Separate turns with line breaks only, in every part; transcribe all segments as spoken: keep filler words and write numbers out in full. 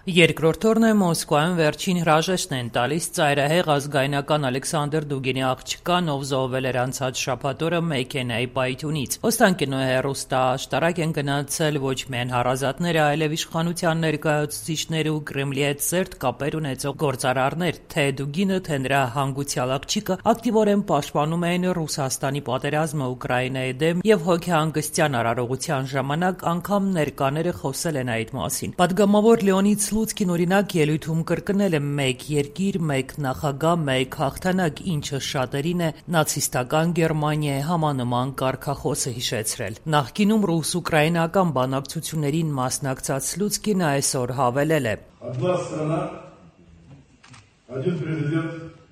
Երկրորդ օրն է Մոսկվայում վերջին հրաժեշտն են տալիս ծայրահեղ ազգայնական Ալեքսանդր Դուգինի աղջկան, ով զոհվել էր անցած շաբաթ օրը մեքենայի պայթյունից։ Օստանկինոյի հեռուստաաշտարակ են գնացել ոչ միայն հարազատները, այլև իշխանության ներկայացուցիչներ ու Կրեմլի հետ սերտ կապեր ունեցող գործարարներ, թե Դուգինը, թե նրա հանգուցյալ աղջիկը ակտիվորեն պաշտպանում էին Ռուսաստանի պատերազմը Ուկրաինայի դեմ եւ հոգեհանգստյան արարողության ժամանակ անգամ ներկաները խոսել են այդ մասին։ Պատգամավոր Լեոնիդ Սլուցկին օրինակ ելույթում կրկնել է մեկ երկիր, մեկ նախագահ, մեկ հաղթանակ, ինչը շատերին է նացիստական Գերմանիայի համանման կարգախոսը հիշեցրել։ Նախկինում ռուս-ուկրաինական բանակցություններին մասնակցած Սլուցկին այսօր հավելել է.
Одна страна, один президент,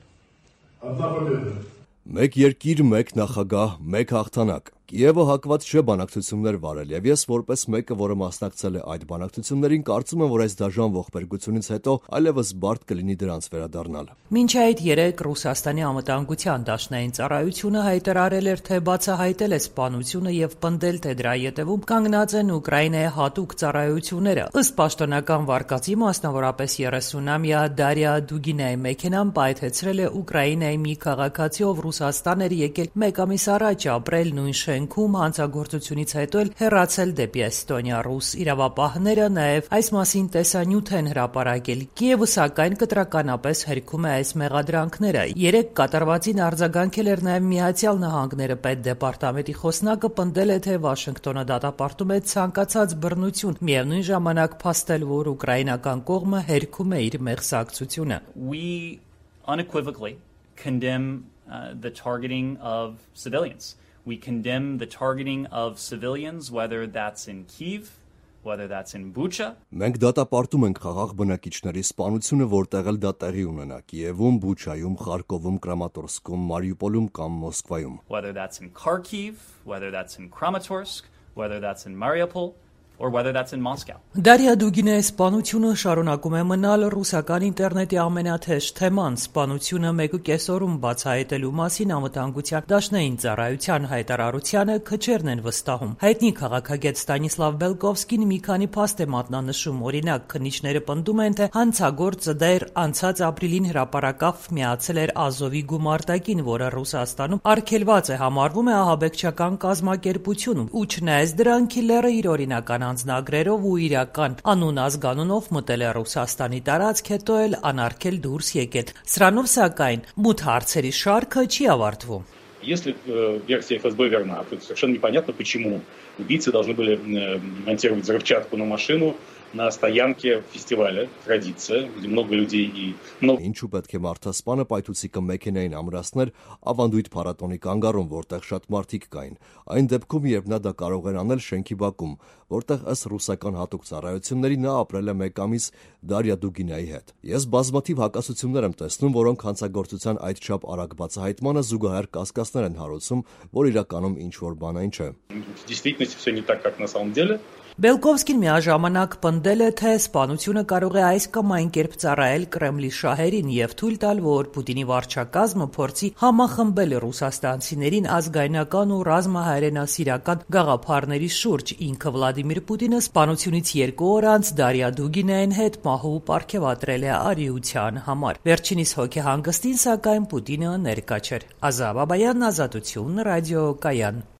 одна победа.
Մեկ երկիր, մեկ նախագահ, մեկ հաղթանակ։ Կիևը հակված չէ բանակցություններ վարել, եւ ես որպես մեկը, որը մասնակցել է այդ բանակցություններին, կարծում եմ, որ այս դաժան ողբերգությունից հետո այլևս բարդ կլինի դրանց վերադառնալ։
Մինչ այդ երեկ Ռուսաստանի անվտանգության դաշնային ծառայությունը հայտարարել էր, թե բացահայտել է սպանությունը եւ պնդել, թե դրա ետևում կանգնած են Ուկրաինայի հատուկ ծառայությունները։ Ըստ պաշտոնական վարկածի, մասնավորապես երեսունամյա Դարիա Դուգինայի մեքենան պայթեցրել է Ուկրաինայի մի քաղաքացի, ով Ռուսաստան էր եկել մեկ ամիս առաջ ապրել նույն շենքում, հանցագործությունից հետո էլ հեռացել դեպի Էստոնիա։ Ռուս իրավապահները նաև այս մասին տեսանյութ են հրապարակել։ Կիևը սակայն կտրականապես հերքում է այս մեղադրանքները։ Երեք կատարվածին արձագանքել էր նաև Միացյալ Նահանգները։ Պետդեպարտամենտի խոսնակը պնդել է, թե Վաշինգտոնը դատապարտում է ցանկացած բռնություն, միևնույն ժամանակ փաստել, որ ուկրաինական կողմը հերքում է իր մեղսակցությունը։
We unequivocally condemn uh, the targeting of civilians. We condemn the targeting of civilians, whether that's in Kyiv, whether that's in Bucha.
Մենք դատապարտում ենք խաղաղ բնակիչների սպանությունը, որտեղ էլ դա տեղի ունենա՝ Կիևում, Բուչայում, Խարկովում, Կրամատորսկում, Մարիուպոլում կամ Մոսկվայում.
Whether that's in Kharkiv, whether that's in Kramatorsk, whether that's in Mariupol, or whether that's in Moscow.
Դարիա Դուգինայի սպանությունը շարունակում է մնալ ռուսական ինտերնետի ամենաթեժ թեման։ Սպանությունը մեկուկես օրում բացահայտելու մասին անվտանգության դաշնային ծառայության հայտարարությանը քչերն են վստահում։ Հայտնի քաղաքագետ Ստանիսլավ Բելկովսկին մի քանի փաստ է մատնանշում։ Օրինակ, քննիչները պնդում են, թե հանցագործը դեռ անցած ապրիլին հրապարակավ միացել էր Ազովի գումարտակին, որը Ռուսաստանում արգելված է համարվում է ահաբեկչական կազմակերպություն, ու չնայած դրան քիլերը իր օրինական անձնագրերով ու իրական անուն ազգանունով մտել է Ռուսաստանի տարածք, հետո էլ անարգել դուրս եկել։ Սրանով սակայն մութ հարցերի շարքը չի ավարտվում։
Если э, версия эф эс бэ верна, то совершенно непонятно, почему убийцы должны были э, монтировать взрывчатку на машину на стоянке фестиваля «Традиция», где много людей и много...
Ինչու պետք է մարդասպանը պայթուցիկը մեքենային ամրացներ ավանդույթ փառատոնի կանգառում, որտեղ շատ մարդիկ կային։ Այն դեպքում, երբ նա դա կարող էր անել շենքի բակում, որտեղ ըստ ռուսական հատուկ ծառայությունների նա ապրել է մեկ ամիս Դարիա Դուգինայի հետ։ Ես բազմաթիվ հակասություններ եմ տեսնում, որոնք հանցագործության այդչափ արագ բացահայտմանը զուգահեռ կասկածներ են հարուցում, որ իրականում ինչ-որ բան այն չէ։
В действительности все не так, как на самом деле.
Բելկովսկին միաժամանակ պնդել է, թե սպանությունը կարող է այս կամ այն կերպ ծառայել Կրեմլի շահերին եւ թույլ տալ, որ Պուտինի վարչակազմը փորձի համախմբել ռուսաստանցիներին ազգայնական ու ռազմահայրենասիրական գաղափարների շուրջ։ Ինքը Վլադիմիր Պուտինը սպանությունից երկու օր անց Դարիա Դուգինային հետ մահու պարգևատրել է արիության համար։ Վերջինիս հոգեհանգստին սակայն Պուտինը ներկա չէր։ Ազա Բաբայան, Ազատություն, ռադիո Կայան։